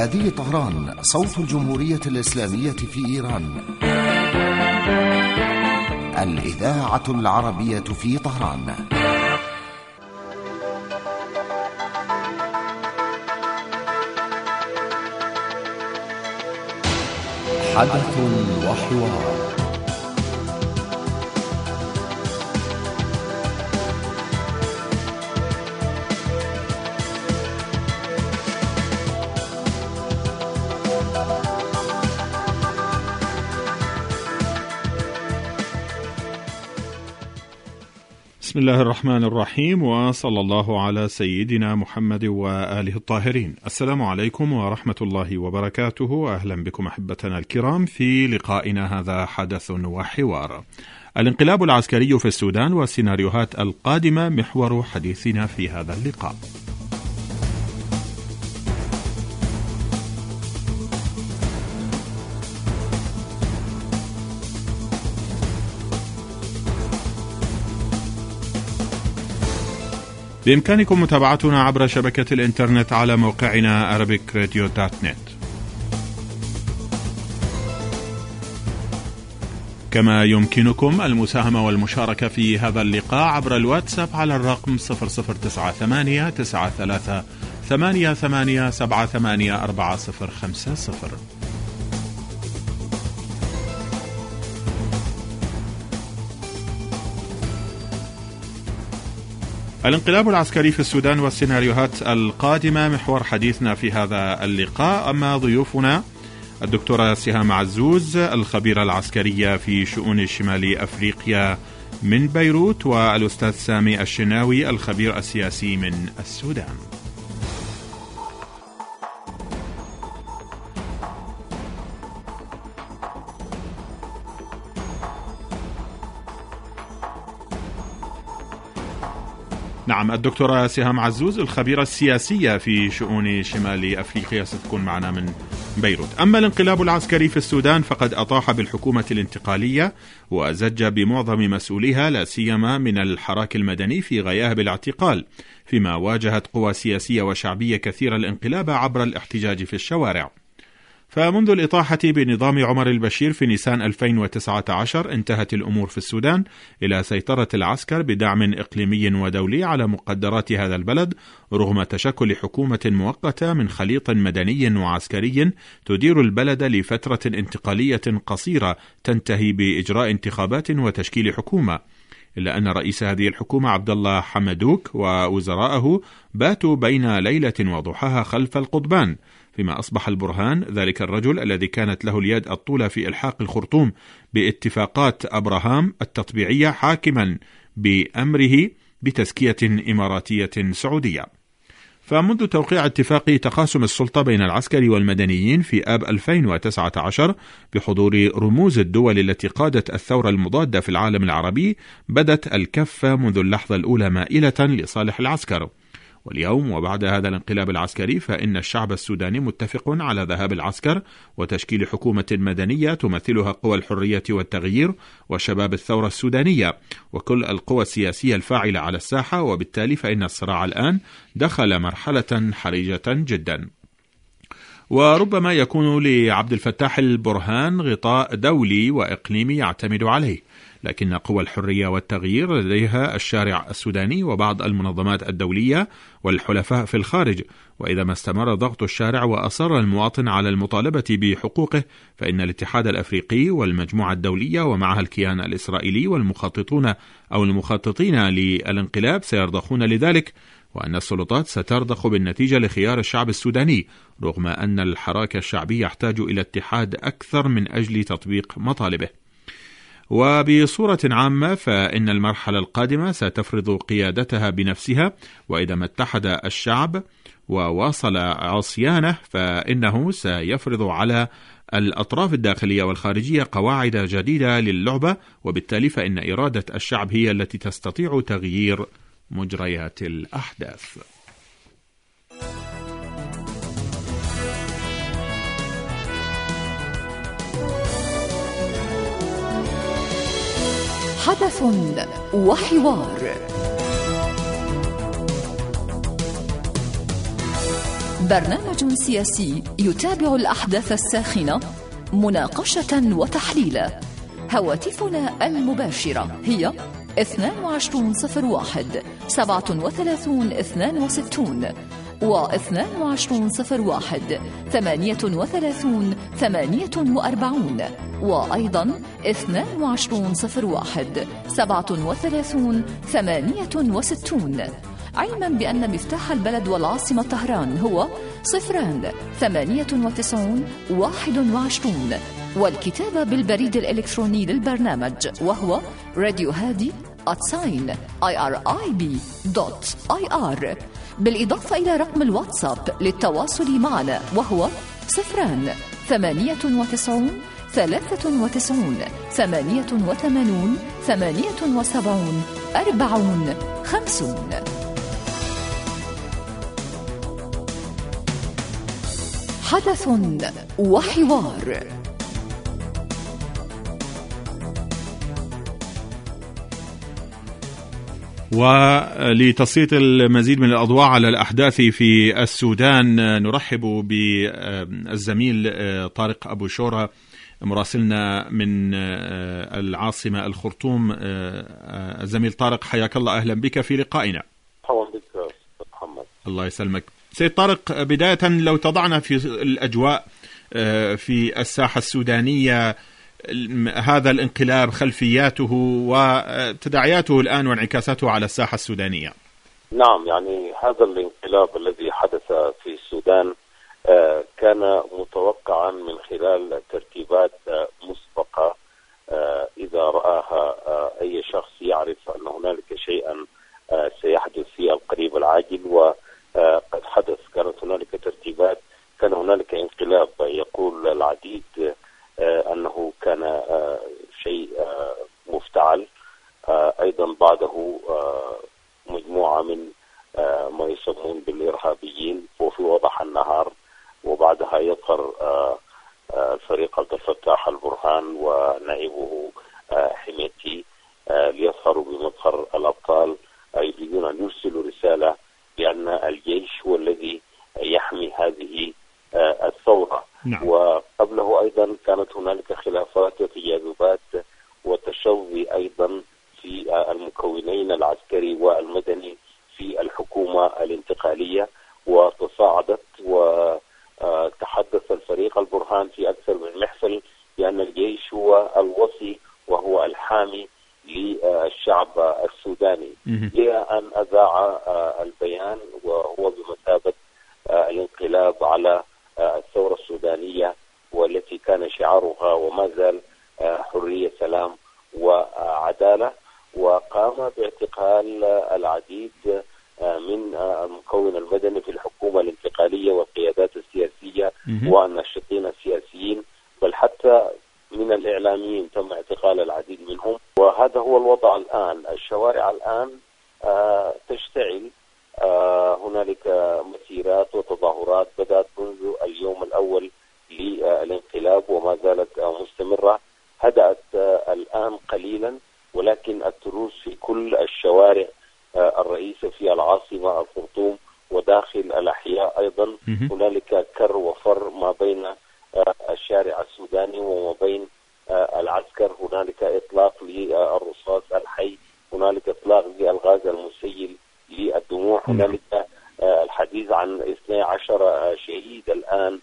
هذه طهران، صوت الجمهورية الإسلامية في إيران. الإذاعة العربية في طهران. حدث وحوار. بسم الله الرحمن الرحيم، وصلى الله على سيدنا محمد وآله الطاهرين. السلام عليكم ورحمة الله وبركاته. أهلا بكم أحبتنا الكرام في لقائنا هذا حدث وحوار. الانقلاب العسكري في السودان والسيناريوهات القادمة محور حديثنا في هذا اللقاء. بإمكانكم متابعتنا عبر شبكة الإنترنت على موقعنا arabicradio.net، كما يمكنكم المساهمة والمشاركة في هذا اللقاء عبر الواتساب على الرقم 0098 93 88 78 4050. الانقلاب العسكري في السودان والسيناريوهات القادمة محور حديثنا في هذا اللقاء. أما ضيوفنا الدكتورة سهام عزوز، الخبيرة العسكرية في شؤون شمال أفريقيا من بيروت، والأستاذ سامي الشناوي، الخبير السياسي من السودان. نعم، الدكتورة سهام عزوز الخبيرة السياسية في شؤون شمال أفريقيا ستكون معنا من بيروت. أما الانقلاب العسكري في السودان فقد أطاح بالحكومة الانتقالية وزج بمعظم مسؤوليها، لا سيما من الحراك المدني، في غياها بالاعتقال، فيما واجهت قوى سياسية وشعبية كثيرة الانقلاب عبر الاحتجاج في الشوارع. فمنذ الإطاحة بنظام عمر البشير في نيسان 2019 انتهت الأمور في السودان إلى سيطرة العسكر بدعم إقليمي ودولي على مقدرات هذا البلد، رغم تشكل حكومة مؤقتة من خليط مدني وعسكري تدير البلد لفترة انتقالية قصيرة تنتهي بإجراء انتخابات وتشكيل حكومة. إلا أن رئيس هذه الحكومة عبد الله حمدوك ووزراءه باتوا بين ليلة وضحاها خلف القضبان، فيما أصبح البرهان ذلك الرجل الذي كانت له اليد الطولة في إلحاق الخرطوم باتفاقات أبراهام التطبيعية حاكما بأمره بتزكية إماراتية سعودية. فمنذ توقيع اتفاق تقاسم السلطة بين العسكر والمدنيين في آب 2019 بحضور رموز الدول التي قادت الثورة المضادة في العالم العربي، بدت الكفة منذ اللحظة الأولى مائلة لصالح العسكر. واليوم وبعد هذا الانقلاب العسكري فإن الشعب السوداني متفق على ذهاب العسكر وتشكيل حكومة مدنية تمثلها قوى الحرية والتغيير وشباب الثورة السودانية وكل القوى السياسية الفاعلة على الساحة، وبالتالي فإن الصراع الآن دخل مرحلة حرجة جدا. وربما يكون لعبد الفتاح البرهان غطاء دولي وإقليمي يعتمد عليه، لكن قوى الحرية والتغيير لديها الشارع السوداني وبعض المنظمات الدولية والحلفاء في الخارج، وإذا ما استمر ضغط الشارع وأصر المواطن على المطالبة بحقوقه فإن الاتحاد الأفريقي والمجموعة الدولية ومعها الكيان الإسرائيلي والمخططون أو المخططين للانقلاب سيرضخون لذلك، وأن السلطات سترضخ بالنتيجة لخيار الشعب السوداني، رغم أن الحراك الشعبي يحتاج إلى اتحاد أكثر من أجل تطبيق مطالبه. وبصورة عامة فإن المرحلة القادمة ستفرض قيادتها بنفسها، وإذا ما اتحد الشعب وواصل عصيانه فإنه سيفرض على الأطراف الداخلية والخارجية قواعد جديدة للعبة، وبالتالي فإن إرادة الشعب هي التي تستطيع تغيير مجريات الأحداث. حدث وحوار برنامج سياسي يتابع الأحداث الساخنة مناقشة وتحليلا. هواتفنا المباشرة هي 2201 37 62 و2201 38 48 وأيضا 2201 37 68، علما بأن مفتاح البلد والعاصمة طهران هو 098 21، والكتابة بالبريد الإلكتروني للبرنامج وهو radiohadi@irib.ir، بالإضافة إلى رقم الواتساب للتواصل معنا وهو 098 93 88 78 40 50. حدث وحوار. ولتسليط المزيد من الأضواء على الأحداث في السودان نرحب بالزميل طارق أبو شورى مراسلنا من العاصمة الخرطوم. الزميل طارق، حياك الله، أهلا بك في لقائنا. مرحبا بك محمد. الله يسلمك. سيد طارق، بداية لو تضعنا في الأجواء في الساحة السودانية، هذا الانقلاب، خلفياته وتداعياته الآن وانعكاساته على الساحة السودانية. نعم، يعني هذا الانقلاب الذي حدث في السودان كان متوقعا من خلال ترتيبات مسبقة. إذا رآها أي شخص يعرف أن هنالك شيئا سيحدث في القريب العاجل، وقد حدث. كانت هنالك ترتيبات، كان هنالك انقلاب يقول العديد أنه كان شيء مفتعل. أيضا بعده مجموعة من ما يسمون بالإرهابيين وفي وضح النهار، وبعدها يظهر الفريق عبد الفتاح البرهان ونائبه حميتي ليظهروا بمظهر الأبطال، يريدون أن يرسلوا رسالة بأن الجيش هو الذي يحمي هذه الثورة. نعم. وقبله أيضا كانت هنالك خلافات وتجاذبات وتشظي أيضا في المكونين العسكري والمدني في الحكومة الانتقالية، وتصاعدت وتحدث الفريق البرهان في أكثر من محفل بأن الجيش هو الوصي وهو الحامي للشعب السوداني، إلى أن أذاع البيان وهو بمثابة الانقلاب على الثورة السودانية، والتي كان شعارها وما زال حرية، سلام وعدالة. وقام باعتقال العديد من المكون المدني في الحكومة الانتقالية والقيادات السياسية والناشطين السياسيين، بل حتى من الإعلاميين تم اعتقال العديد منهم. وهذا هو الوضع الآن. الشوارع الآن تشتعل. هنالك مسيرات وتظاهرات بدأت منذ اليوم الأول للانقلاب وما زالت مستمرة. هدأت الآن قليلا، ولكن التروس في كل الشوارع الرئيسة في العاصمة الخرطوم وداخل الأحياء أيضا هنالك كر وفر ما بين الشارع السوداني وما بين العسكر. هنالك إطلاق للرصاص الحي، هنالك إطلاق للغاز المسيل للدموع، هنالك الحديث عن 12 شهيد الآن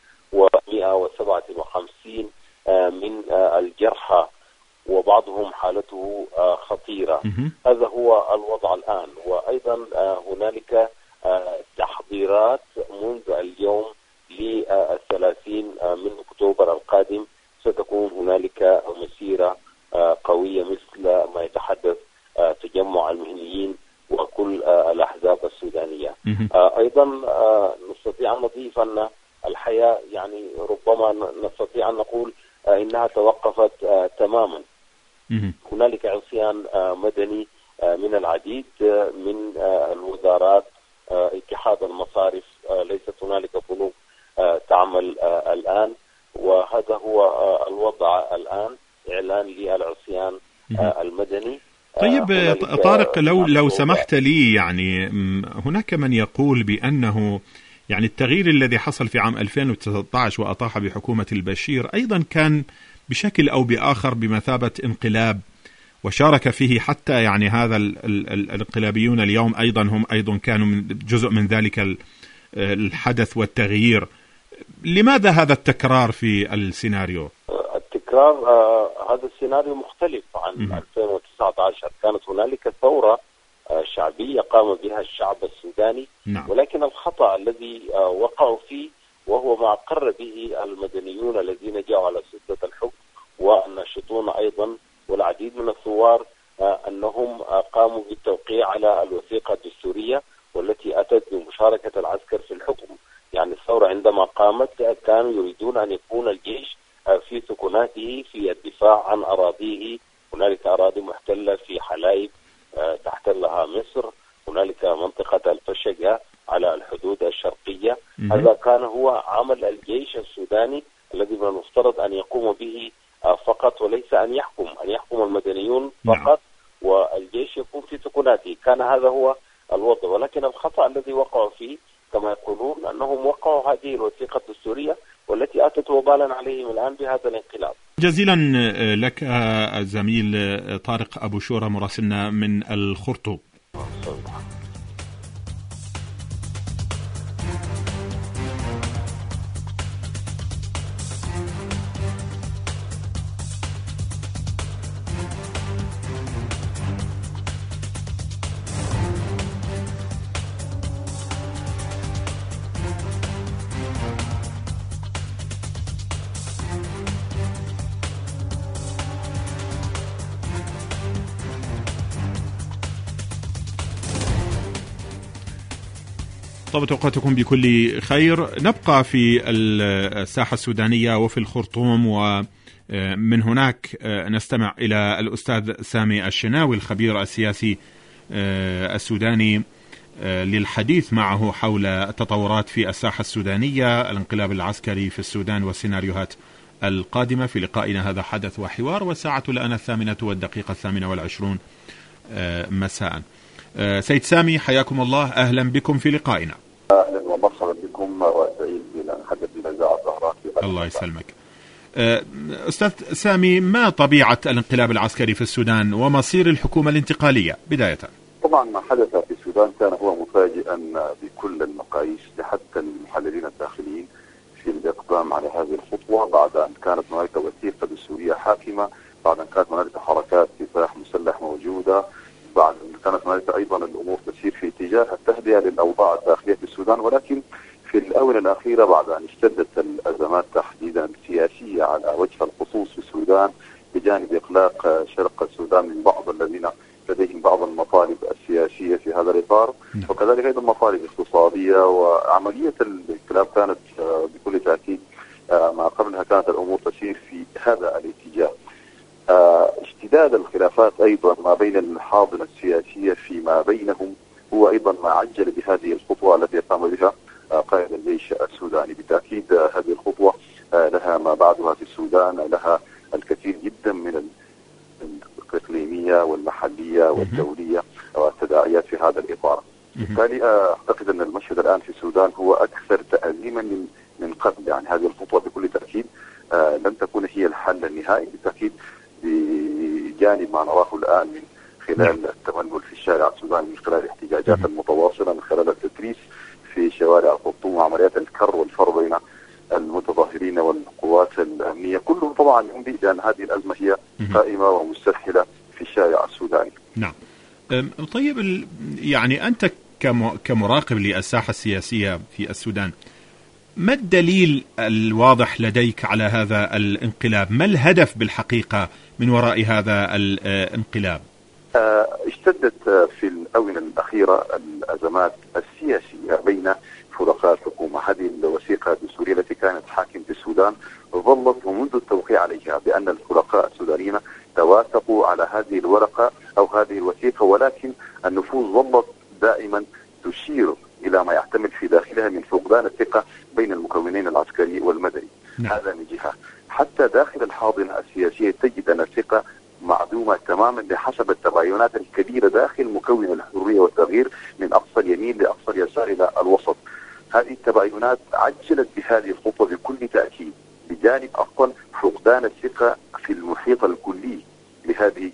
و157 من الجرحى، وبعضهم حالته خطيرة. هذا هو الوضع الآن. وأيضا هنالك تحضيرات منذ اليوم ل30 من أكتوبر القادم. ستكون هنالك مسيرة قوية مثل ما يتحدث تجمع المهنيين وكل الأحزاب السودانية. أيضا نستطيع أن نضيف أن الحياة يعني ربما نستطيع أن نقول إنها توقفت تماما. هنالك عصيان مدني من العديد من الوزارات، اتحاد المصارف، ليست هنالك بنوك تعمل الآن، وهذا هو الوضع الآن. إعلان للعصيان المدني. طيب طارق، لو سمحت لي، يعني هناك من يقول بأنه يعني التغيير الذي حصل في عام 2013 وأطاح بحكومة البشير أيضا كان بشكل أو بآخر بمثابة انقلاب، وشارك فيه حتى يعني هذا الانقلابيون اليوم أيضا هم أيضا كانوا من جزء من ذلك الحدث والتغيير. لماذا هذا التكرار في السيناريو؟ التكرار هذا السيناريو مختلف عن 2019. كانت هنالك ثورة شعبية قام بها الشعب السوداني. نعم. ولكن الخطأ الذي وقعوا فيه وهو ما أقر به المدنيون الذين جاءوا على سدة الحكم والناشطون أيضا والعديد من الثوار أنهم قاموا بالتوقيع على الوثيقة الدستورية والتي أتت بمشاركة العسكر في الحكم. يعني الثورة عندما قامت كانوا يريدون أن يكون الجيش في سكناته في الدفاع عن أراضيه. هنالك أراضي محتلة في حلايب تحتلها مصر، هنالك منطقة الفشقة على الحدود الشرقية. هذا كان هو عمل الجيش السوداني الذي من المفترض أن يقوم به فقط وليس أن يحكم المدنيون فقط والجيش يكون في سكناته. كان هذا هو الوضع، ولكن الخطأ الذي وقعوا فيه كما يقولون أنهم وقعوا هذه الوثيقة الدستورية والتي أتت وبالا عليهم الآن بهذا الانقلاب. جزيلا لك الزميل طارق أبو شورى مراسلنا من الخرطوم. طبعا أوقاتكم بكل خير. نبقى في الساحة السودانية وفي الخرطوم، ومن هناك نستمع إلى الأستاذ سامي الشناوي الخبير السياسي السوداني للحديث معه حول التطورات في الساحة السودانية، الانقلاب العسكري في السودان والسيناريوهات القادمة. في لقائنا هذا حدث وحوار، والساعة الآن 8:28 مساء. سيد سامي حياكم الله، أهلا بكم في لقائنا. أهلا ومرحبا بكم وسعيد بالحدث بالإذاعة الزهراء. الله يسلمك. أستاذ سامي، ما طبيعة الانقلاب العسكري في السودان ومصير الحكومة الانتقالية بداية؟ طبعا ما حدث في السودان كان هو مفاجئا بكل المقاييس حتى المحللين الداخليين في الإقدام على هذه الخطوة، بعد أن كانت هناك وثيقة دستورية حاكمة، بعد أن كانت هناك حركات كفاح مسلح موجودة، بعد أن كانت هناك أيضا الأمور تسير في اتجاه التهدئة للأوضاع الداخلية في السودان. ولكن في الآونة الأخيرة بعد أن اشتدت الأزمات تحديدا السياسية على وجه الخصوص في السودان بجانب إغلاق شرق السودان من بعض الذين لديهم بعض المطالب السياسية في هذا الإطار، وكذلك أيضا مطالب اقتصادية، وعملية الانقلاب كانت بكل تأكيد ما قبلها كانت الأمور تسير في هذا الاتجاه. اشتداد الخلافات أيضا ما بين الحاضنة السياسية فيما بينهم هو أيضا ما عجل بهذه الخطوة التي قام بها قائد الجيش السوداني. بالتأكيد هذه الخطوة لها ما بعدها في السودان، لها الكثير جدا من الإقليمية والمحلية والدولية والتداعيات في هذا الإطار. بالتالي أعتقد أن المشهد الآن في السودان هو أكثر تأزيما من قبل. يعني هذه الخطوة بكل تأكيد لن تكون هي الحل النهائي، بالتأكيد بجانب ما نراه الآن من خلال التملل في الشارع السوداني، من خلال الاحتجاجات المتواصلة، من خلال التدريس في شوارع الخرطوم وعمليات الكر والفر بين المتظاهرين والقوات الأمنية، كلهم طبعا ينبئ بأن هذه الأزمة هي قائمة ومسترحلة في الشارع السوداني. نعم. طيب، يعني أنت كمراقب للساحة السياسية في السودان، ما الدليل الواضح لديك على هذا الانقلاب؟ ما الهدف بالحقيقة من وراء هذا الانقلاب؟ اشتدت في الآونة الأخيرة الأزمات السياسية بين فرقاء الحكومة. هذه الوثيقة الدستورية التي كانت حاكم في السودان ظلت ومنذ التوقيع عليها بأن الفرقاء السودانيين توافقوا على هذه الورقة أو هذه الوثيقة، ولكن النفوذ ظلت دائما تشير إلى ما يحتمل في داخلها من فقدان الثقة بين المكونين العسكري والمدني. هذا من جهة. حتى داخل الحاضنة السياسية تجد أن الثقة معدومة تماما بحسب التباينات الكبيرة داخل مكون الحرية والتغيير من أقصى اليمين لأقصى اليسار إلى الوسط. هذه التباينات عجلت بهذه الخطوة بكل تأكيد، بجانب أصلا فقدان الثقة في المحيط الكلي لهذه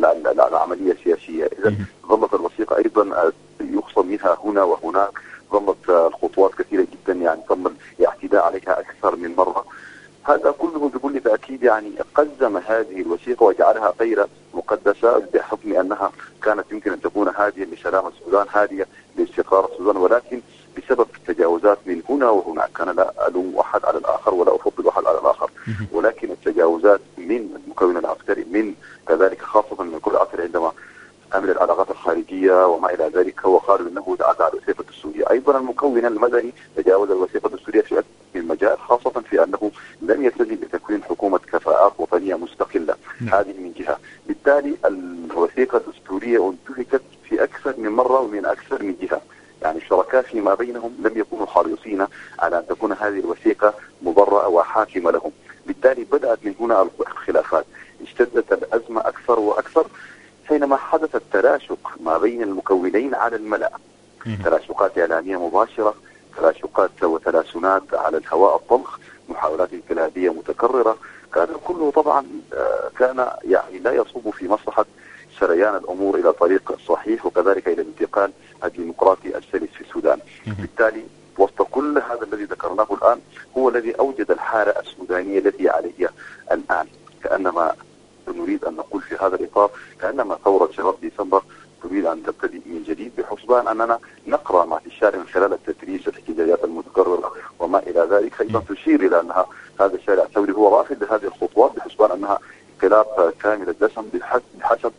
العملية السياسية. إذا ظلت الوثيقة أيضا يخصم منها هنا وهناك، ظلت الخطوات كثيرة جدا، يعني تم الاعتداء عليها أكثر من مرة. هذا كله بكل تأكيد يعني قزم هذه الوثيقة وجعلها غير مقدسة، بحكم أنها كانت يمكن أن تكون هادية لسلام السودان، هادية لاستقرار السودان، ولكن بسبب التجاوزات من هنا وهناك. أنا لا ألوم أحد على الآخر ولا أفضل أحد على الآخر، ولكن التجاوزات من المكون العسكري، من كذلك خاصة من كل عسكري عندما عمل العلاقات الخارجية وما إلى ذلك، هو قال أنه تعدى على الوثيقة الدستورية. أيضا المكون المدني تجاوز الوثيقة الدستورية في أكثر من مجال، خاصة في أنه لم يلتزم بتكوين حكومة كفاءات وطنية مستقلة. هذه من جهة. بالتالي الوثيقة الدستورية انتهكت في أكثر من مرة ومن أكثر من جهة، يعني الشركاء فيما بينهم لم يكونوا حريصين على أن تكون هذه الوثيقة مبرئة وحاكمة لهم. بالتالي بدأت من هنا الخلافات، اشتدت الأزمة أكثر وأكثر حينما حدث التلاشق ما بين المكونين على الملأ، تلاشقات إعلامية مباشرة، تلاشقات وتلاسنات على الهواء الطلق، محاولات انقلابية متكررة. كان كله طبعا كان يعني لا يصب في مصلحة سريان الأمور إلى طريق صحيح، وكذلك إلى الانتقال الديمقراطي السلس في السودان. بالتالي وسط كل هذا الذي ذكرناه الآن هو الذي أوجد الحالة السودانية التي عليها الآن. كأنما نريد أن نقول في هذا الإطار كأنما ثورة شباب ديسمبر تريد أن تبتدئ من جديد، بحسبان أننا نقرأ ما في الشارع من خلال التدريس، الاحتجاجات المتكررة وما إلى ذلك، أيضا تشير إلى أنها هذا الشارع الثوري هو رافض لهذه الخطوات، بحسبان أنها انقلاب كامل الدسم بحسب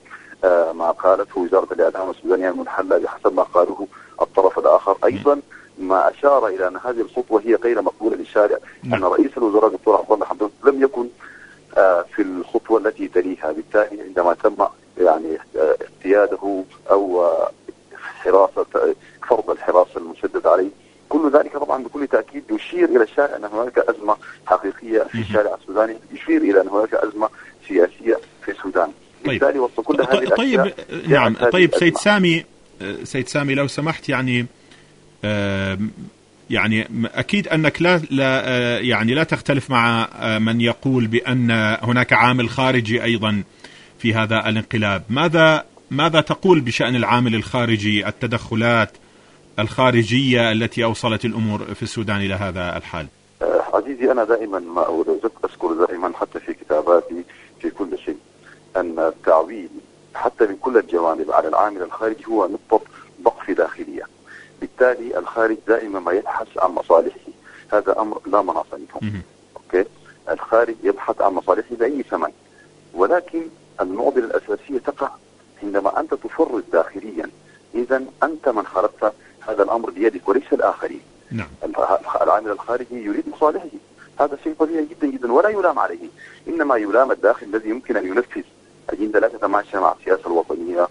ما قالته وزارة الإعلام السودانية المنحلة، بحسب ما قاله الطرف الآخر. أيضا ما أشار إلى أن هذه الخطوة هي غير مقبولة للشارع، أن رئيس الوزراء الدكتور عبد الله حمدون لم يكن في الخطوة التي تليها. بالتالي عندما تم يعني اقتياده أو حراسة فرض الحراسة المشدد عليه، كل ذلك طبعا بكل تأكيد يشير إلى الشارع أن هناك أزمة حقيقية في الشارع السوداني، يشير إلى أن هناك أزمة سياسية في السودان. بالتالي وسط كل هذه الأشياء نعم. طيب سيد سامي لو سمحت، يعني أكيد أنك لا تختلف مع من يقول بأن هناك عامل خارجي أيضا في هذا الانقلاب. ماذا تقول بشأن العامل الخارجي، التدخلات الخارجية التي أوصلت الأمور في السودان إلى هذا الحال؟ عزيزي، أنا دائما ما أذكر دائما حتى في كتاباتي في كل شيء أن التعويل حتى من كل الجوانب على العامل الخارجي هو نقطة ضعف داخلية. بالتالي الخارج دائما ما يبحث عن مصالحه، هذا أمر لا مناص منه. أوكي، الخارج يبحث عن مصالحه بأي ثمن، ولكن المعضلة الأساسية تقع عندما أنت تفرط داخليا. إذا أنت من خلقت هذا الأمر بيدك وليس الآخرين. نعم. العامل الخارجي يريد مصالحه، هذا شيء طبيعي جدا جدا ولا يلام عليه، إنما يلام الداخل الذي يمكن أن ينفذ أجندة لا تتماشى مع السياسة الوطنية.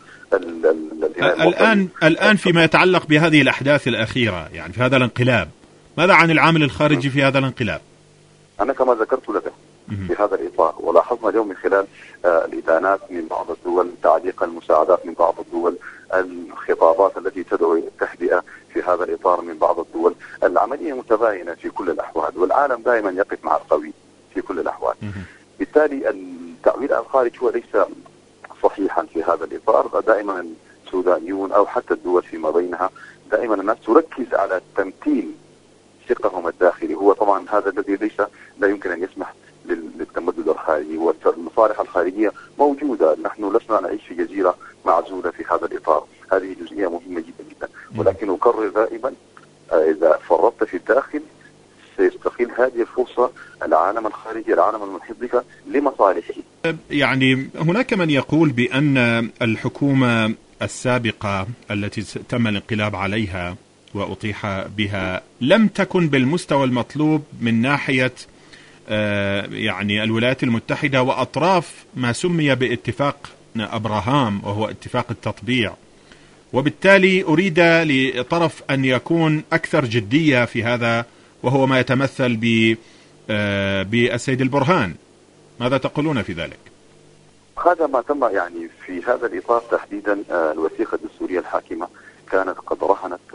الآن فيما يتعلق بهذه الأحداث الأخيرة، يعني في هذا الانقلاب، ماذا عن العامل الخارجي في هذا الانقلاب؟ أنا كما ذكرت لك في هذا الإطار، ولاحظنا اليوم من خلال الإدانات من بعض الدول، تعليق المساعدات من بعض الدول، الخطابات التي تدعو إلى التهدئة في هذا الإطار من بعض الدول، العملية متباينة في كل الأحوال، والعالم دائما يقف مع القوي في كل الأحوال. بالتالي التعويل الخارج هو ليس صحيحا في هذا الإطار. دائما السودانيون أو حتى الدول فيما بينها دائما الناس تركز على تمتين ثقهم الداخلي، هو طبعا هذا الذي لا يمكن أن يسمح للتمدد الخارجي، والمصالح الخارجية موجودة. نحن لسنا نعيش في جزيرة معزولة في هذا الإطار، هذه جزئية مهمة جدا جدا. ولكن أكرر دائما إذا فرطت في الداخل سيستغل هذه الفرصة العالم الخارجي، العالم المحيط بك لمصالحه. يعني هناك من يقول بأن الحكومة السابقة التي تم الانقلاب عليها وأطيح بها لم تكن بالمستوى المطلوب من ناحية يعني الولايات المتحدة وأطراف ما سمي باتفاق أبراهام، وهو اتفاق التطبيع، وبالتالي أريد لطرف أن يكون أكثر جدية في هذا، وهو ما يتمثل بالسيد البرهان. ماذا تقولون في ذلك؟ هذا ما تم يعني في هذا الإطار تحديدا. الوثيقة الدستورية الحاكمة كانت قد رهنت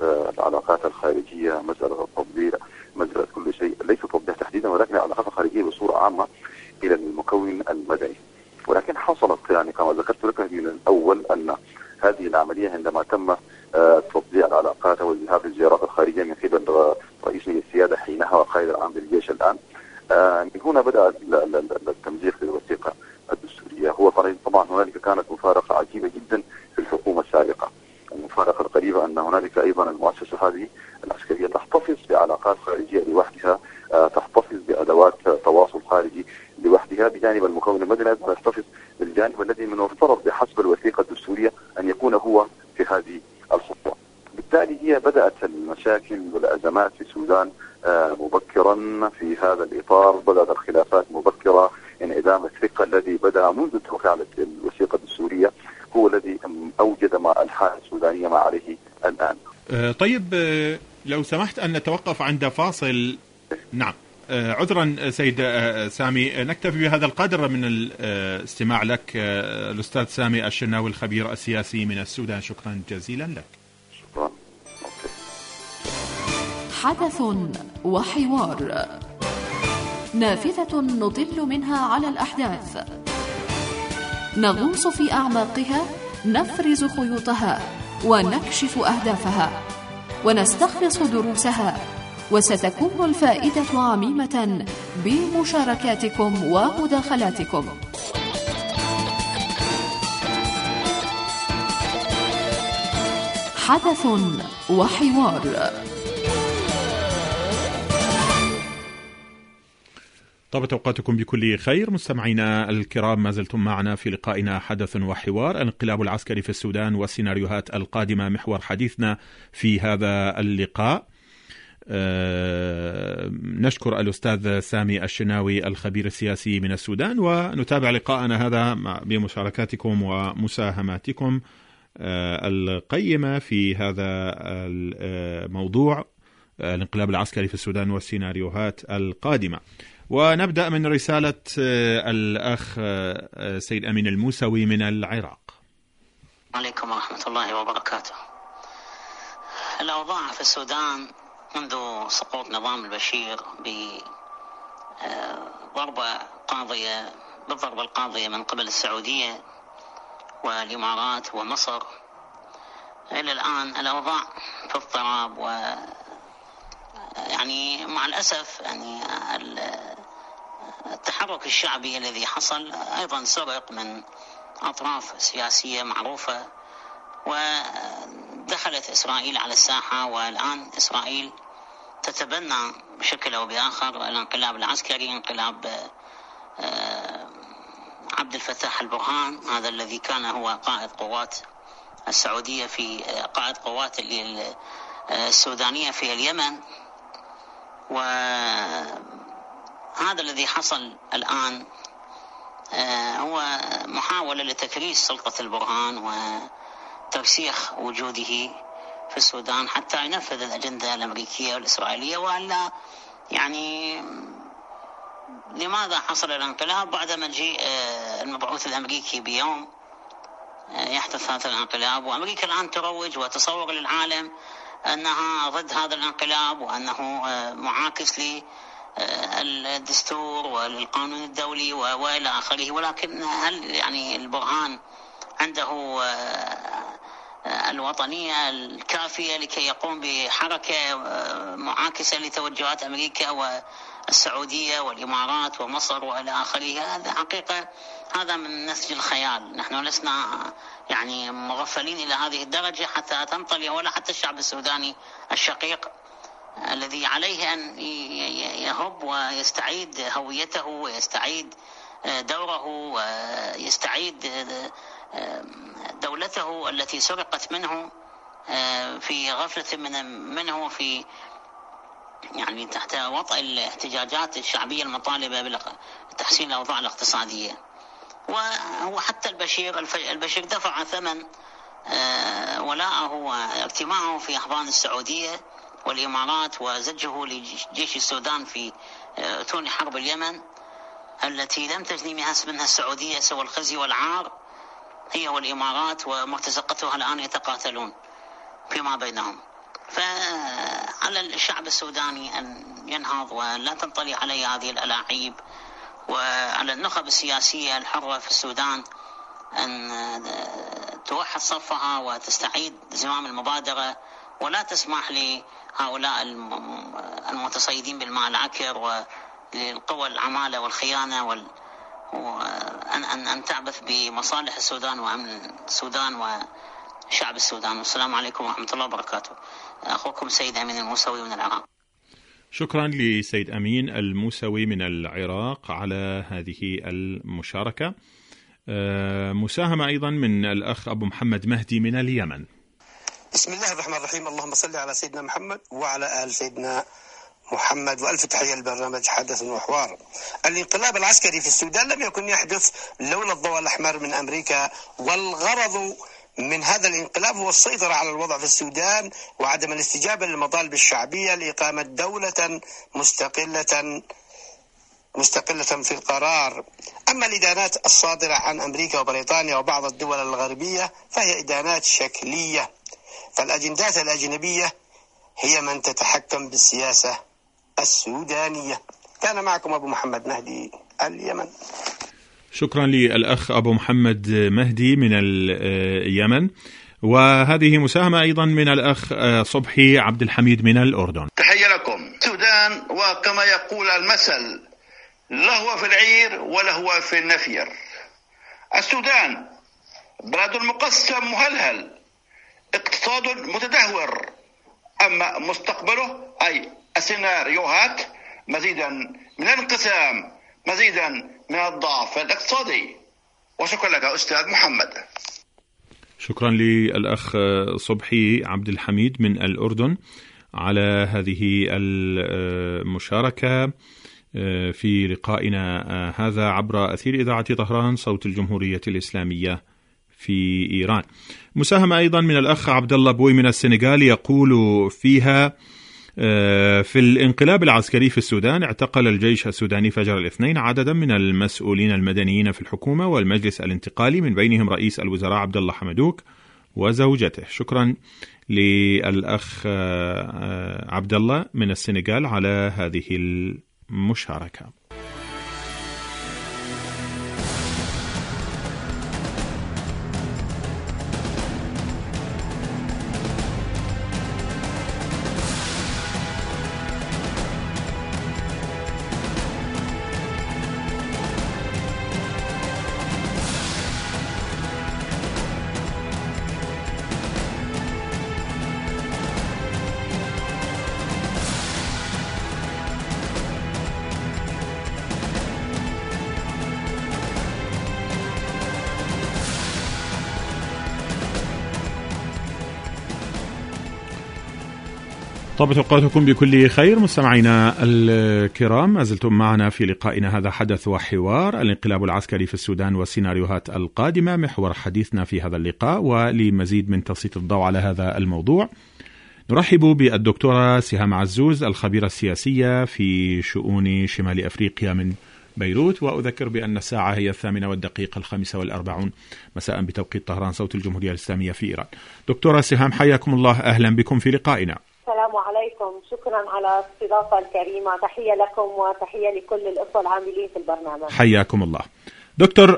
العلاقات الخارجية، مسألة التطبيع، مسألة كل شيء، ليس تطبيع تحديدا ولكن العلاقات الخارجية بصورة عامة إلى المكون المدني. ولكن حصلت يعني كما ذكرت لك من الأول أن هذه العملية عندما تم تطبيع العلاقات والذهاب للزيارات الخارجية من قبل رئيس السيادة حينها وقائد العام للجيش الآن، من هنا بدأ التمزيق للوثيقة الدستورية. هو طبعا هنالك كانت مفارقة عجيبة جدا في الحكومة السابقة. المفارقة القريبة أن هنالك أيضا المؤسسة هذه العسكرية تحتفظ بعلاقات خارجية لوحدها، تحتفظ بأدوات تواصل خارجي لوحدها، بجانب المكون المدني أيضا يحتفظ بالجانب الذي من المفترض بحسب الوثيقة الدستورية أن يكون هو في هذه الخطوة. بالتالي هي بدأت المشاكل والأزمات في السودان مبكرا في هذا الإطار، بدأت الخلافات مبكرة. انعدام الثقة الذي بدأ منذ توقيع الوثيقة الدستورية هو الذي أوجد ما الحالة السودانية ما عليه الآن. طيب لو سمحت أن نتوقف عند فاصل. نعم عذرا سيد سامي، نكتفي بهذا القدر من الاستماع لك الأستاذ سامي الشناوي الخبير السياسي من السودان. شكرا جزيلا لك. شكرا. حدث وحوار، نافذة نطل منها على الأحداث، نغوص في أعماقها، نفرز خيوطها ونكشف أهدافها ونستخلص دروسها، وستكون الفائدة عميمة بمشاركاتكم ومداخلاتكم. حدث وحوار. طابت أوقاتكم بكل خير مستمعينا الكرام، ما زلتم معنا في لقائنا حدث وحوار. الانقلاب العسكري في السودان والسيناريوهات القادمة محور حديثنا في هذا اللقاء. نشكر الأستاذ سامي الشناوي الخبير السياسي من السودان، ونتابع لقاءنا هذا بمشاركاتكم ومساهماتكم القيمة في هذا الموضوع، الانقلاب العسكري في السودان والسيناريوهات القادمة. ونبدأ من رسالة الأخ سيد أمين الموسوي من العراق. عليكم ورحمة الله وبركاته. الأوضاع في السودان منذ سقوط نظام البشير بالضربة القاضية من قبل السعودية والإمارات ومصر إلى الآن الأوضاع في اضطراب، يعني مع الأسف يعني التحرك الشعبي الذي حصل أيضا سرق من أطراف سياسية معروفة، ودخلت إسرائيل على الساحة، والآن إسرائيل تتبنى بشكل أو بآخر الانقلاب العسكري، انقلاب عبد الفتاح البرهان، هذا الذي كان هو قائد قوات السعودية في قائد قوات السودانية في اليمن. وهذا الذي حصل الآن هو محاولة لتكريس سلطة البرهان وترسيخ وجوده في السودان حتى ينفذ الأجندة الأمريكية والإسرائيلية. وإلا يعني لماذا حصل الانقلاب بعد مجيء المبعوث الأمريكي بيوم يحدث هذا الانقلاب؟ وأمريكا الآن تروج وتصور للعالم أنها ضد هذا الانقلاب وأنه معاكس للدستور وللقانون الدولي وإلى آخره. ولكن هل يعني البرهان عنده الوطنية الكافية لكي يقوم بحركة معاكسة لتوجهات أمريكا والسعودية والإمارات ومصر وإلى آخره؟ هذا حقيقة هذا من نسج الخيال. نحن لسنا يعني مغفلين إلى هذه الدرجة حتى تنطلي، ولا حتى الشعب السوداني الشقيق الذي عليه أن يهب ويستعيد هويته ويستعيد دوره ويستعيد دولته التي سرقت منه في غفلة منه في يعني تحت وطأ الاحتجاجات الشعبية المطالبة بتحسين الأوضاع الاقتصادية. وهو حتى البشير دفع ثمن ولاءه واجتماعه في أحضان السعودية والإمارات وزجه لجيش السودان في تون حرب اليمن التي لم تجني منها السعودية سوى الخزي والعار، هي والإمارات ومرتزقتها الآن يتقاتلون فيما بينهم. فعلى الشعب السوداني أن ينهض ولا تنطلي عليه هذه الألاعيب، وعلى النخب السياسية الحرة في السودان أن توحد صفها وتستعيد زمام المبادرة، ولا تسمح لهؤلاء المتصيدين بالمال العكر وللقوى العمالة والخيانة أن تعبث بمصالح السودان وأمن السودان وشعب السودان. والسلام عليكم ورحمة الله وبركاته. أخوكم سيد أمين الموسوي من العراق. شكرا لسيد أمين الموسوي من العراق على هذه المشاركة. مساهمة أيضا من الأخ أبو محمد مهدي من اليمن. بسم الله الرحمن الرحيم. اللهم صل على سيدنا محمد وعلى آل سيدنا محمد، وألف تحية لبرنامج حدث وحوار. الانقلاب العسكري في السودان لم يكن يحدث لولا الضوء الأحمر من أمريكا، والغرض من هذا الانقلاب هو السيطرة على الوضع في السودان وعدم الاستجابة للمطالب الشعبية لإقامة دولة مستقلة في القرار. أما الإدانات الصادرة عن أمريكا وبريطانيا وبعض الدول الغربية فهي إدانات شكلية، فالأجندات الأجنبية هي من تتحكم بالسياسة السودانية. كان معكم أبو محمد مهدي اليمن. شكرا للأخ أبو محمد مهدي من اليمن. وهذه مساهمة أيضا من الأخ صبحي عبد الحميد من الأردن. تحية لكم. السودان وكما يقول المثل لا هو في العير ولا هو في النفير. السودان بلد مقسم مهلهل، اقتصاد متدهور، أما مستقبله أي السيناريوهات مزيدا من الانقسام، مزيدا من الضعف الاقتصادي. وشكرا لك أستاذ محمد. شكرا للأخ صبحي عبد الحميد من الأردن على هذه المشاركة في لقائنا هذا عبر أثير إذاعة طهران صوت الجمهورية الإسلامية في إيران. مساهمة أيضا من الأخ عبد الله بوي من السنغال، يقول فيها: في الانقلاب العسكري في السودان اعتقل الجيش السوداني فجر الاثنين عددا من المسؤولين المدنيين في الحكومة والمجلس الانتقالي، من بينهم رئيس الوزراء عبد الله حمدوك وزوجته. شكرا للأخ عبد الله من السنغال على هذه المشاركة. طابت أوقاتكم بكل خير مستمعينا الكرام، ما زلتم معنا في لقائنا هذا حدث وحوار. الانقلاب العسكري في السودان والسيناريوهات القادمة محور حديثنا في هذا اللقاء. ولمزيد من تسليط الضوء على هذا الموضوع نرحب بالدكتورة سهام عزوز الخبيرة السياسية في شؤون شمال أفريقيا من بيروت. وأذكر بأن الساعة هي 8:45 مساء بتوقيت طهران صوت الجمهورية الإسلامية في إيران. دكتورة سهام حياكم الله، أهلا بكم في لقائنا. السلام عليكم، شكرا على الاستضافة الكريمة، تحية لكم وتحية لكل الأخوة العاملين في البرنامج. حياكم الله. دكتور،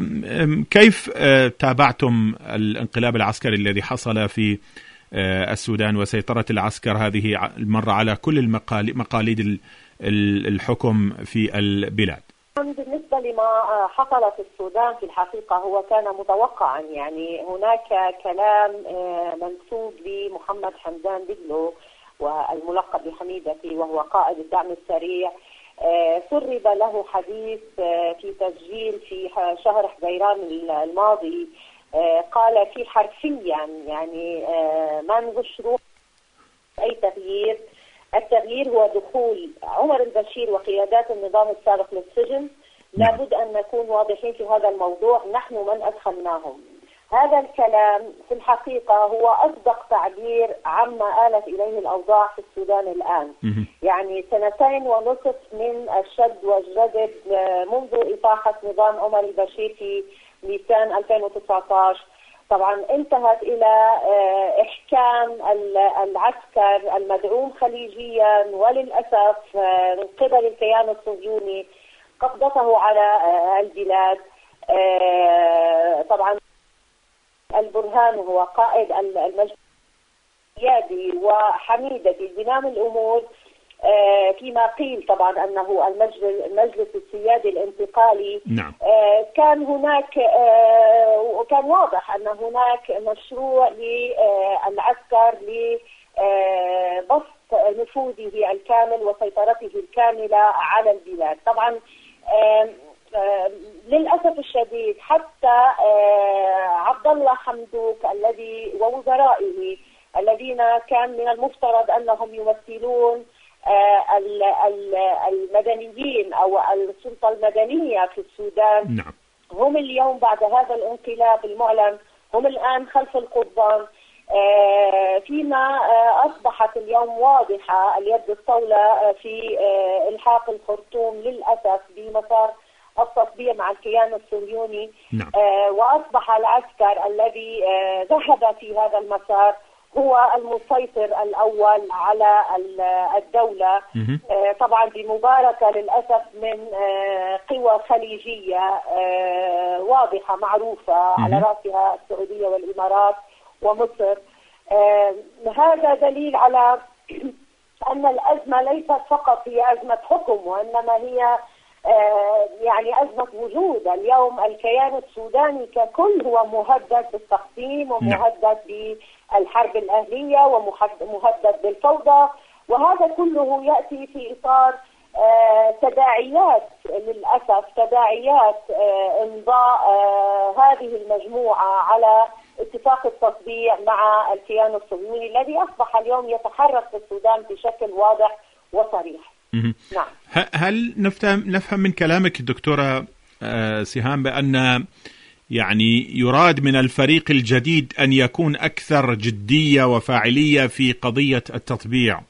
كيف تابعتم الانقلاب العسكري الذي حصل في السودان وسيطرة العسكر هذه المرة على كل مقاليد الحكم في البلاد؟ بالنسبة لما حصل في السودان في الحقيقة هو كان متوقعا، يعني هناك كلام منسوب لمحمد حمدان دقلو والملقب بحميدتي وهو قائد الدعم السريع. سرب له حديث في تسجيل في شهر حزيران الماضي، قال فيه حرفيا يعني ما نغش روح أي تغيير. التغيير هو دخول عمر البشير وقيادات النظام السابق للسجن. لابد أن نكون واضحين في هذا الموضوع، نحن من أدخلناهم. هذا الكلام في الحقيقة هو أصدق تعبير عما آلت إليه الأوضاع في السودان الآن. يعني 2.5 من الشد والجذب منذ إطاحة نظام عمر البشير في نيسان 2019، طبعا انتهت إلى إحكام العسكر المدعوم خليجيا وللأسف من قبل الكيان الصهيوني قبضته على البلاد. طبعا البرهان هو قائد المجلس السيادي وحميدة زمام الأمور، فيما قيل طبعا أنه المجلس السيادي الانتقالي. نعم. كان هناك وكان واضح أن هناك مشروع للعسكر لبسط نفوذه الكامل وسيطرته الكاملة على البلاد. طبعا للأسف الشديد حتى عبد الله حمدوك الذي ووزرائه الذين كان من المفترض أنهم يمثلون المدنيين أو السلطة المدنية في السودان. نعم. هم اليوم بعد هذا الانقلاب المعلن هم الآن خلف القضبان، فيما أصبحت اليوم واضحة اليد الطاولة في إلحاق الخرطوم للأسف بمسار التطبيع مع الكيان الصهيوني. نعم. وأصبح العسكر الذي ذهب في هذا المسار هو المسيطر الأول على الدولة. طبعا بمباركة للأسف من قوى خليجية واضحة معروفة على رأسها السعودية والإمارات ومصر. هذا دليل على أن الأزمة ليست فقط هي أزمة حكم، وإنما هي يعني أزمة وجود. اليوم الكيان السوداني ككل هو مهدد بالتقسيم ومهدد بالحرب الأهلية ومهدد بالفوضى، وهذا كله يأتي في إطار تداعيات للأسف تداعيات إمضاء هذه المجموعة على اتفاق التطبيع مع الكيان الصهيوني الذي أصبح اليوم يتحرك في السودان بشكل واضح وصريح. نعم. هل نفهم من كلامك دكتورة سهام بأن يعني يراد من الفريق الجديد أن يكون أكثر جدية وفاعلية في قضية التطبيع؟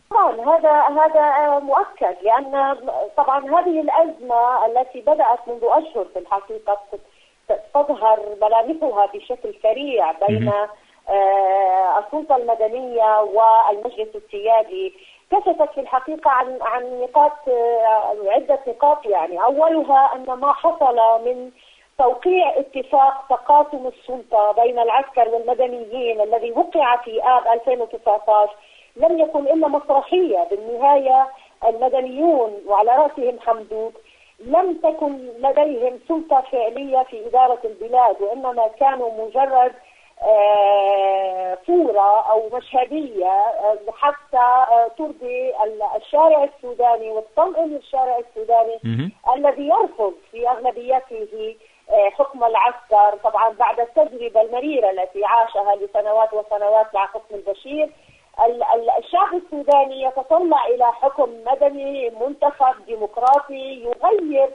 هذا مؤكد، لأن طبعا هذه الأزمة التي بدأت منذ أشهر في الحقيقة تظهر ملامحها بشكل سريع بين السلطة المدنية والمجلس السيادي. كشفت في الحقيقة عن نقاط عدة نقاط. يعني أولها أن ما حصل من توقيع اتفاق تقاسم السلطة بين العسكر والمدنيين الذي وقع في آب 2019 لم يكن إلا مسرحية. بالنهاية المدنيون وعلى رأسهم حمدوك لم تكن لديهم سلطة فعلية في إدارة البلاد، وإنما كانوا مجرد صورة أو مشهدية حتى ترضي الشارع السوداني وتطمئن الشارع السوداني الذي يرفض في أغلبيته حكم العسكر. طبعا بعد التجربة المريرة التي عاشها لسنوات وسنوات مع حكم البشير، الشعب السوداني يتطلع إلى حكم مدني منتخب ديمقراطي يغير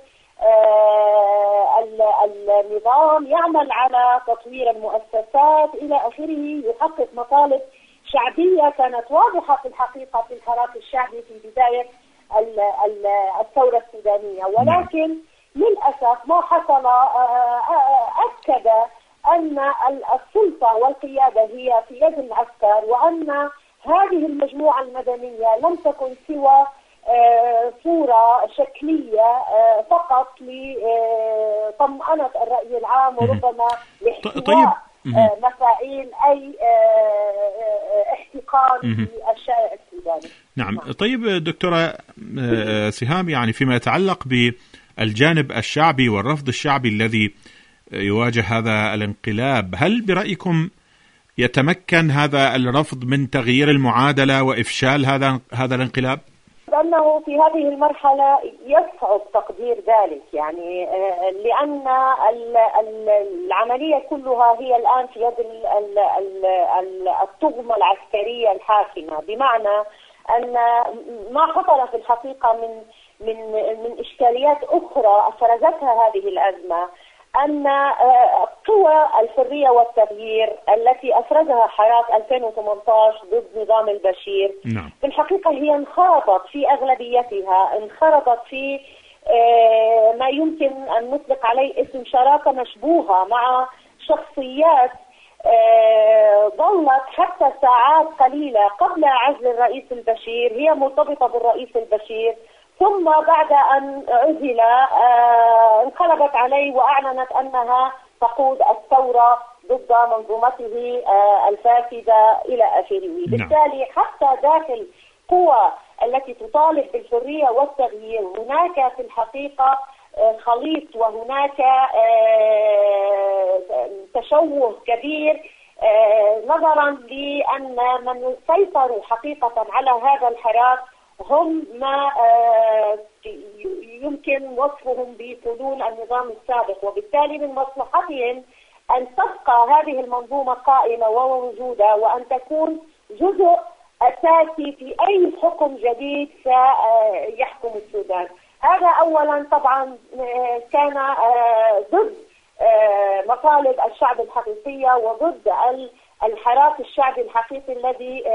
النظام، يعمل على تطوير المؤسسات إلى آخره، يحقق مطالب شعبية كانت واضحة في الحقيقة في الحراك الشعبي في بداية الثورة السودانية. ولكن للأسف ما حصل أكد أن السلطة والقيادة هي في يد العسكر، وأن هذه المجموعة المدنية لم تكن سوى صورة شكلية فقط لطمأنة الرأي العام وربما لاحتواء مفاعيل أي احتقان للشارع السوداني. نعم. طيب دكتورة سهام، يعني فيما يتعلق بالجانب الشعبي والرفض الشعبي الذي يواجه هذا الانقلاب، هل برأيكم يتمكن هذا الرفض من تغيير المعادلة وإفشال هذا الانقلاب؟ لأنه في هذه المرحلة يصعب تقدير ذلك، يعني لأن العملية كلها هي الآن في يد الطغمة العسكرية الحاكمة، بمعنى أن ما حصل في الحقيقة من إشكاليات أخرى أفرزتها هذه الأزمة، أن قوى الحرية والتغيير التي أفرزها حراك 2018 ضد نظام البشير في الحقيقة هي انخرطت في أغلبيتها، انخرطت في ما يمكن أن نطلق عليه اسم شراكة مشبوهة مع شخصيات ظلت حتى ساعات قليلة قبل عزل الرئيس البشير هي مرتبطة بالرئيس البشير، ثم بعد أن عزل انقلبت عليه وأعلنت أنها تقود الثورة ضد منظومته الفاسدة إلى آخره. بالتالي حتى داخل قوى التي تطالب بالحرية والتغيير هناك في الحقيقة خليط، وهناك تشوه كبير نظرا لأن من سيطروا حقيقة على هذا الحراك هم ما يمكن وصفهم بفلول النظام السابق، وبالتالي من مصلحتهم أن تبقى هذه المنظومة قائمة وموجودة وأن تكون جزء أساسي في أي حكم جديد سيحكم السودان. هذا أولا طبعا كان ضد مطالب الشعب الحقيقية وضد الحراك الشعبي الحقيقي الذي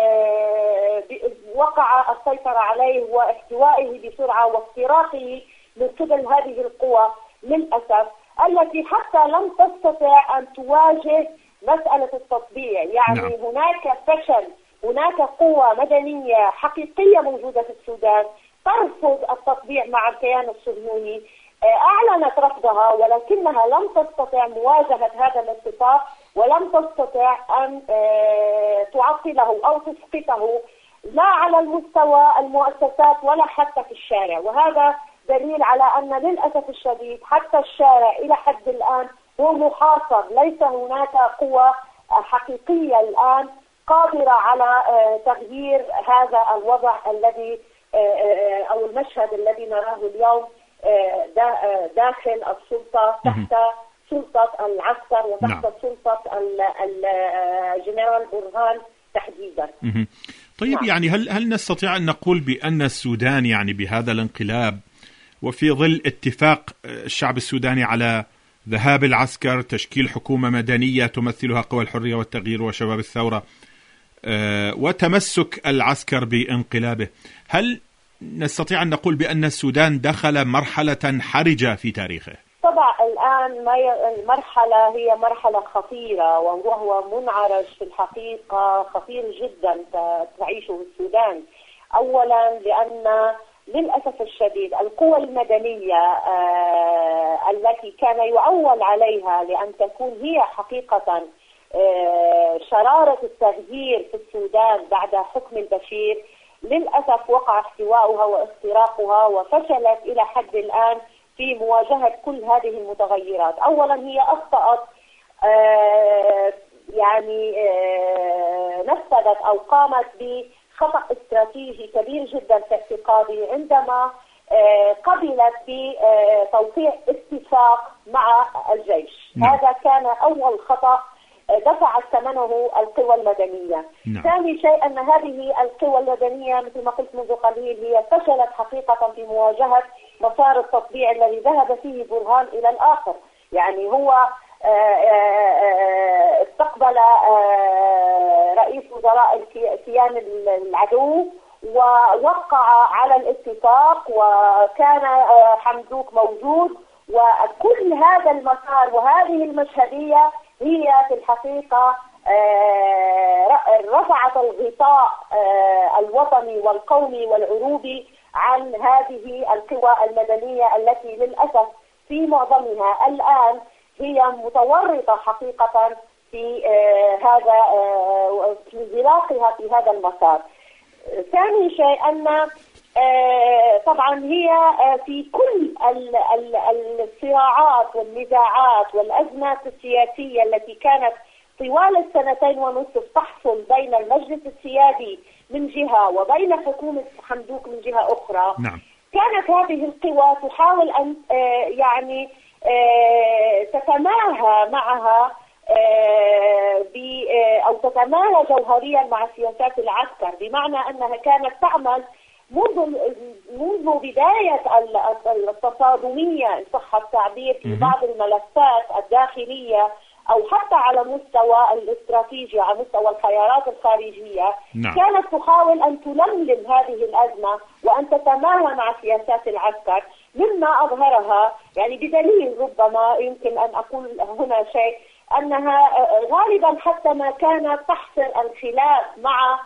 وقع السيطرة عليه واحتوائه بسرعة واختراقه من قبل هذه القوى للأسف، التي حتى لم تستطع أن تواجه مسألة التطبيع. يعني هناك فشل، هناك قوة مدنية حقيقية موجودة في السودان ترفض التطبيع مع الكيان الصهيوني، أعلنت رفضها ولكنها لم تستطع مواجهة هذا الاتفاق ولم تستطع أن تعطله أو تسقطه لا على المستوى المؤسسات ولا حتى في الشارع. وهذا دليل على أن للأسف الشديد حتى الشارع إلى حد الآن هو محاصر، ليس هناك قوة حقيقية الآن قادرة على تغيير هذا الوضع الذي أو المشهد الذي نراه اليوم داخل السلطة، تحت سلطة العسكر وتحت سلطة الجنرال برهان تحديدا. طيب يعني هل نستطيع أن نقول بأن السودان يعني بهذا الانقلاب وفي ظل اتفاق الشعب السوداني على ذهاب العسكر، تشكيل حكومة مدنية تمثلها قوى الحرية والتغيير وشباب الثورة، وتمسك العسكر بانقلابه، هل نستطيع أن نقول بأن السودان دخل مرحلة حرجة في تاريخه؟ طبعا الآن المرحلة هي مرحلة خطيرة وهو منعرج في الحقيقة خطير جدا تعيشه السودان. أولا لأن للأسف الشديد القوى المدنية التي كان يعول عليها لأن تكون هي حقيقة شرارة التغيير في السودان بعد حكم البشير، للأسف وقع احتواؤها واختراقها وفشلت إلى حد الآن في مواجهة كل هذه المتغيرات. أولا هي أخطأت نفذت أو قامت بخطأ استراتيجي كبير جدا في اعتقادي عندما قبلت بتوقيع اتفاق مع الجيش. هذا كان أول خطأ دفعت ثمنه القوى المدنية. ثاني شيء أن هذه القوى المدنية مثل ما قلت منذ قليل هي فشلت حقيقة في مواجهة مسار التطبيع الذي ذهب فيه برهان إلى الآخر. يعني هو استقبل رئيس وزراء الكيان العدو ووقع على الاتفاق وكان حمدوك موجود، وكل هذا المسار وهذه المشهدية هي في الحقيقة رفعت الغطاء الوطني والقومي والعروبي عن هذه القوى المدنية التي للأسف في معظمها الآن هي متورطة حقيقة في هذا في انزلاقها في هذا المسار. ثاني شيء أن طبعا هي في كل الصراعات والنزاعات والأزمات السياسية التي كانت طوال السنتين ونصف تحصل بين المجلس السيادي من جهة وبين حكومة حمدوك من جهة أخرى. كانت هذه القوى تحاول أن تتماهى معها أو تتماهى جوهريا مع سياسات العسكر، بمعنى أنها كانت تعمل منذ بداية التصادمية إن صح التعبير في بعض الملفات الداخلية أو حتى على مستوى الاستراتيجي على مستوى الخيارات الخارجية. كانت تحاول أن تلملم هذه الأزمة وأن تتماهى مع سياسات العسكر، مما أظهرها بدليل ربما يمكن أن أقول هنا شيء أنها غالبا حتى ما كان تحصل الخلاف مع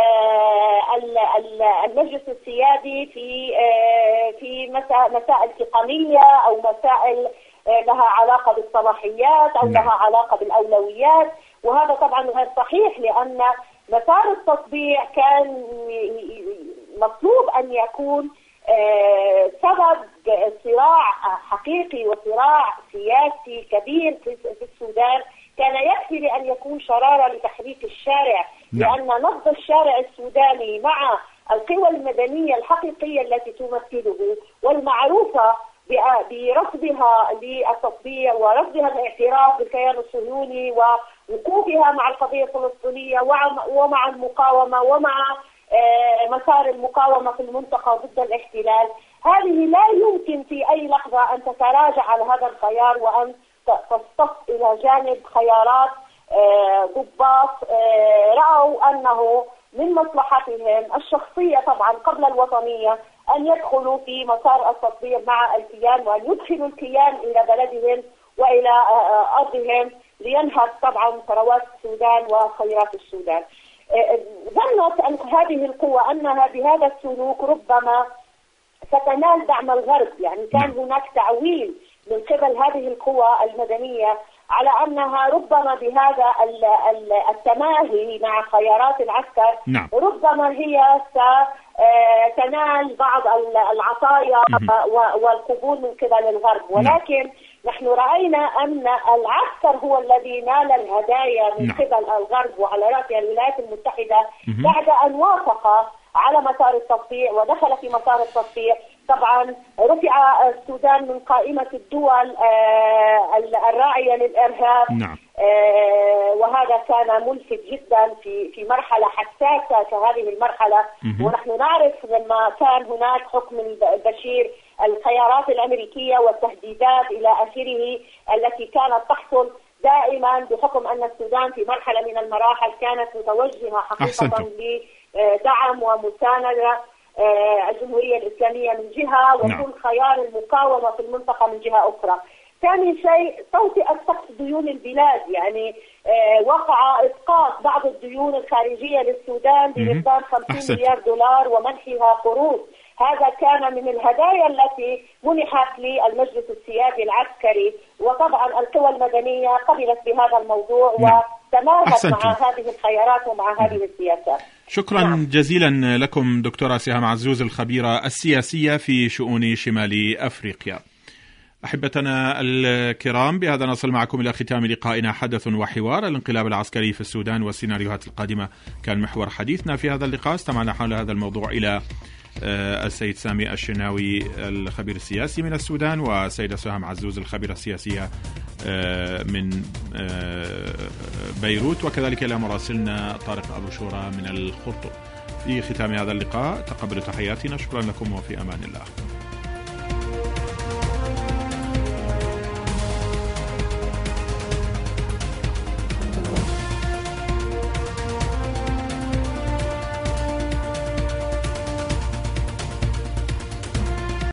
المجلس السيادي في مسائل تقنية أو مسائل لها علاقة بالصلاحيات أو لها علاقة بالأولويات، وهذا طبعا غير صحيح، لأن مسار التطبيع كان مطلوب أن يكون سبب صراع حقيقي وصراع سياسي كبير في السودان. كان يكفي لأن يكون شرارة لتحريك الشارع، لأن نبض الشارع السوداني مع القوى المدنية الحقيقية التي تمثله والمعروفة برفضها للتطبيع ورفضها الاعتراف بالكيان الصهيوني ووقوفها مع القضية الفلسطينية ومع المقاومة ومع مسار المقاومة في المنطقة ضد الاحتلال، هذه لا يمكن في أي لحظة أن تتراجع على هذا الخيار وأن تصطف إلى جانب خيارات ضباط رأوا أنه من مصلحتهم الشخصية طبعا قبل الوطنية أن يدخلوا في مسار التطبيع مع الكيان، وأن يدخلوا الكيان إلى بلدهم وإلى أرضهم لينهب طبعا ثروات السودان وخيرات السودان. ظنت أن هذه القوة أنها بهذا السلوك ربما ستنال دعم الغرب، يعني كان هناك تعويل من قبل هذه القوى المدنية على أنها ربما بهذا التماهي مع خيارات العسكر ربما هي ستنال بعض العطايا والقبول من قبل الغرب، ولكن نحن رأينا أن العسكر هو الذي نال الهدايا من قبل الغرب وعلى رأسها الولايات المتحدة بعد أن وافق على مسار التطبيع ودخل في مسار التطبيع. طبعا رفع السودان من قائمة الدول الراعية للإرهاب، وهذا كان ملفت جدا في مرحلة حساسة كهذه المرحلة. ونحن نعرف لما كان هناك حكم البشير الخيارات الأمريكية والتهديدات إلى آخره التي كانت تحصل دائما بحكم أن السودان في مرحلة من المراحل كانت متوجهة حقيقة لدعم ومساندة الجمهورية الإسلامية من جهة وكل خيار المقاومة في المنطقة من جهة أخرى. ثاني شيء توطئة سقف ديون البلاد، يعني وقع إسقاط بعض الديون الخارجية للسودان بمقدار 50 مليار دولار ومنحها قروض. هذا كان من الهدايا التي منحت للمجلس السيادي العسكري، وطبعا القوى المدنية قبلت بهذا الموضوع وتماهت مع هذه الخيارات ومع هذه السياسات. شكرا جزيلا لكم دكتورة سهام عزوز الخبيرة السياسية في شؤون شمال أفريقيا. أحبتنا الكرام، بهذا نصل معكم إلى ختام لقائنا حدث وحوار. الانقلاب العسكري في السودان والسيناريوهات القادمة كان محور حديثنا في هذا اللقاء. استمعنا حول هذا الموضوع إلى السيد سامي الشناوي الخبير السياسي من السودان، والسيدة سهام عزوز الخبيرة السياسية من بيروت، وكذلك إلى مراسلنا طارق أبو شورى من الخرطوم. في ختام هذا اللقاء تقبلوا تحياتنا، شكرا لكم وفي أمان الله.